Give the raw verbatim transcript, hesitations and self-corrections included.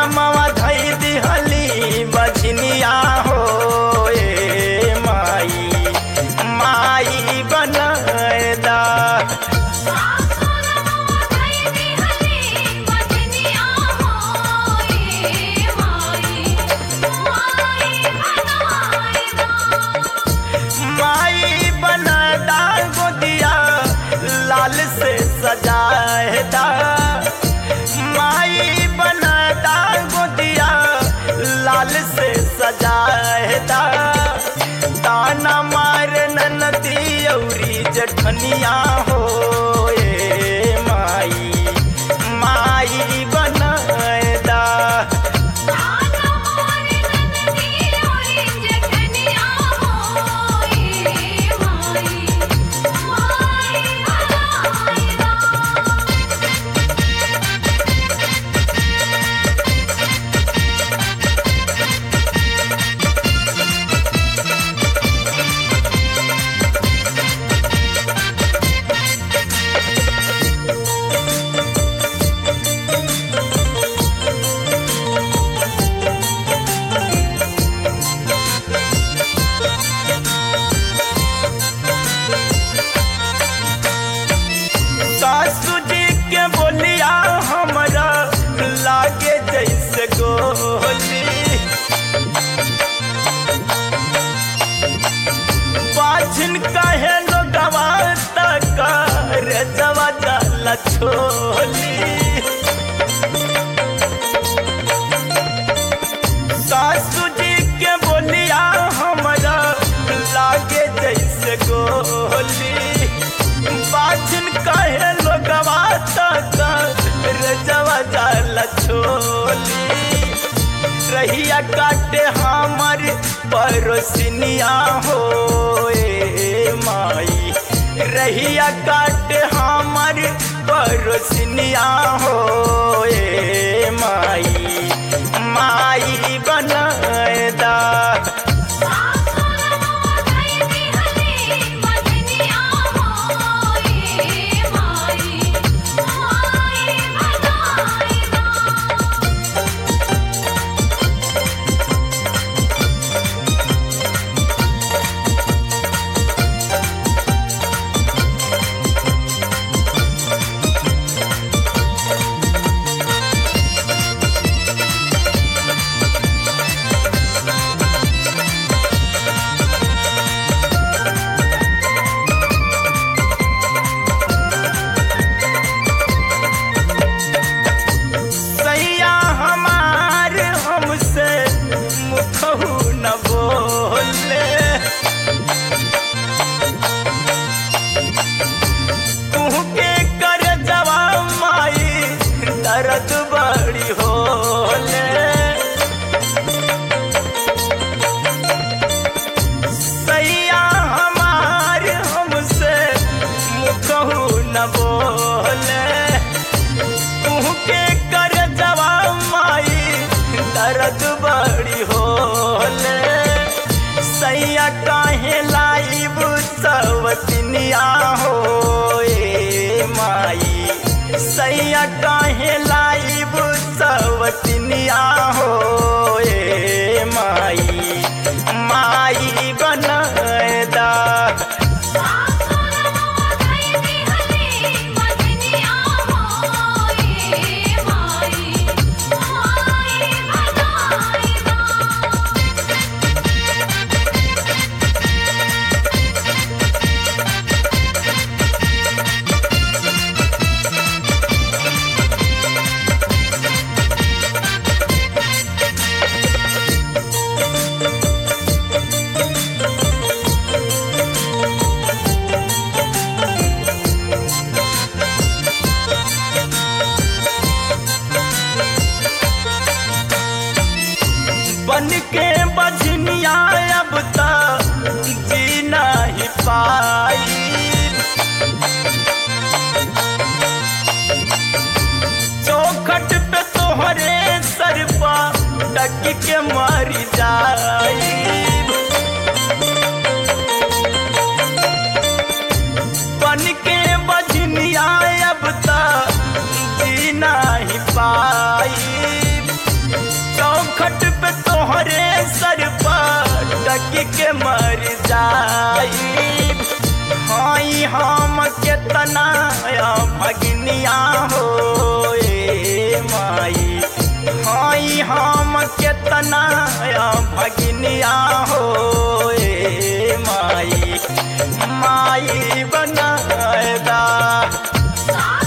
नमवा धई दिहली बझनिया हो ए माई माई बनदा माई बनदा गोदिया लाल से सजाएदा माई बनदा गोदिया लाल से सजाएदा ताना मार ननदी औरी जठनिया हो ए माई माई बनदा सासू जी के बोलिया हमरा लागे जैसे गोली बाझिन कहे लोगवा तक रे जवा जाला छोली सासू जी के बोलिया हमरा लागे जैसे गोली बाझिन कहे लोगवा तक रजवा जाला छोली रहिया काटे हमर परोसिनिया हो ए माई रहिया काटे हमर परोसिनिया हो ए माई माई बनदा सैया हमार हमसे मुखहु न बोले तुहके कर जवा माई दर्द बड़ी होले सैया हमार हमसे मुखहु न बोले तुहके कर जवा माई दर्द बड़ी होले सैया काहे लाइब सवतिनिया हो ए माई सैया काहे लाइब सवतिनिया हो ए माई माई बनदा बन के बझनिया अब तक जी नहीं पाई चौखट पे तोहरे सर पा टक के मर जाई बन के बझनिया अब तक जी नहीं पाई कहीं हम केतना भगिनिया हो ए माई माई बनाएगा।